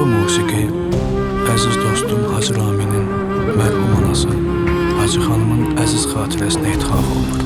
Bu musiqi əziz dostum Hacı Raminin mərhum anası Hacı xanımın əziz xatirəsinə ithaf olunur.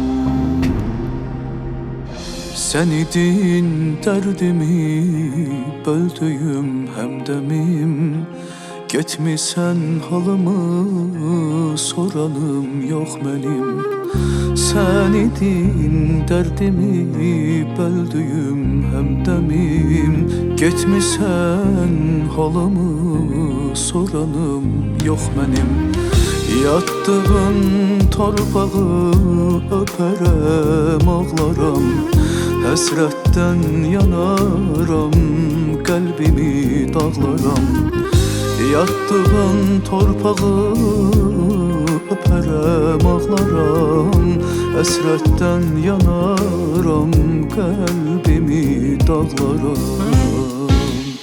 Sən idin dərdimi, böldüyüm həmdəmim, getmisən halımı, soranım yox mənim. Sən idin dərdimi, böldüyüm həmdəmim, getmisən halımı, soranım yox mənim. Yattığın torpağı öpərəm, ağlaram, həsrətdən yanaram, qəlbimi dağlaram. Yattığın torpağı öpərəm, ağlaram, həsrətdən yanaram, qəlbimi dağlaram.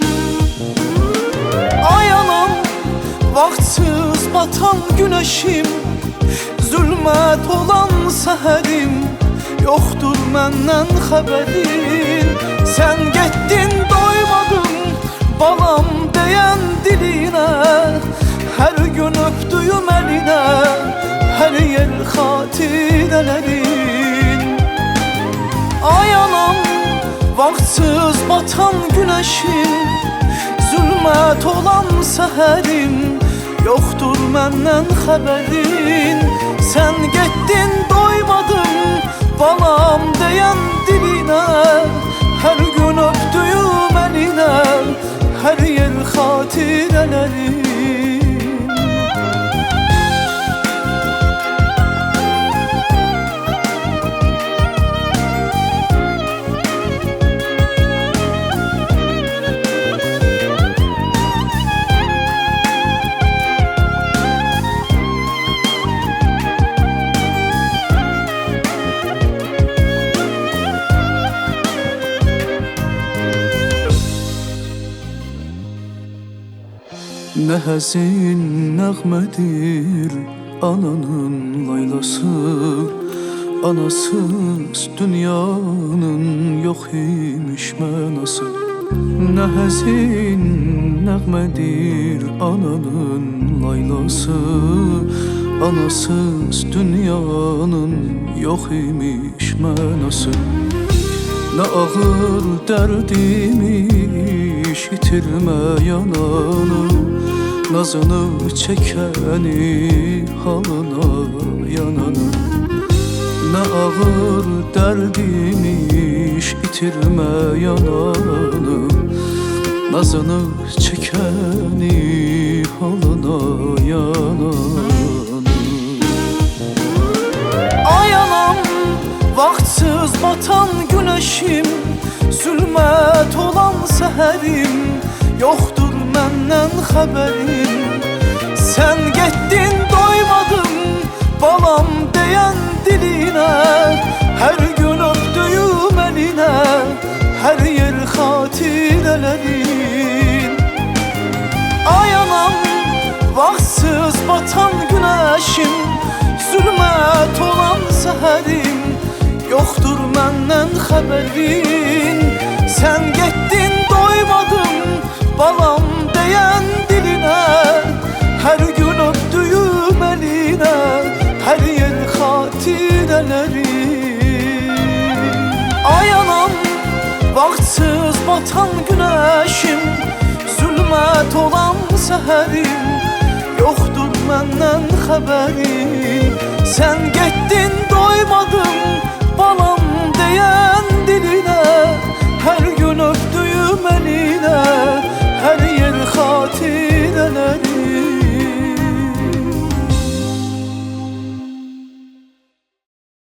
Ay anam, vaxtsız batan günəşim, zülmət olan səhərim, yoxdur məndən xəbərin. Sən getdin, doymadım balam deyən dilinə, hər gün öpdüyüm əlinə, hər yer xatirələrin. Ay anam, vaxtsız batan günəşim, zülmət olan səhərim, yoxdur məndən xəbərin. Sən getdin, doymadım balam deyən dilinə, hər gün öpdüyüm əlinə, hər yer xatirələrin. Nə həzin nəğmədir ananın laylası, anasız dünyanın yox imiş mənası. Nə həzin nəğmədir ananın laylası, anasız dünyanın yox imiş mənası. Nə ağır dərdimiş itirməyən anı, nazını çəkəni halına yananı. Nə ağır dərdimiş itirməyən anı, nazını çəkəni halına yananı. Ay anam, vaxtsız batan günəşim, zülmət olan səhərim, yoxdur məndən xəbərim. Sən getdin, doymadım balam deyən dilinə, hər gün öpdüyüm əlinə, hər yer xatirələrin. Ay anam, vaxtsız batan günəşim, zülmət olan səhərim, yoxdur məndən xəbərin. Sən getdin, doymadım balam deyən dilinə, hər gün öpdüyüm əlinə, hər yer xatirələrin. Ay anam, vaxtsız batan günəşim, zülmət olan səhərim, yoxdur məndən xəbərin. Sən getdin, doymadım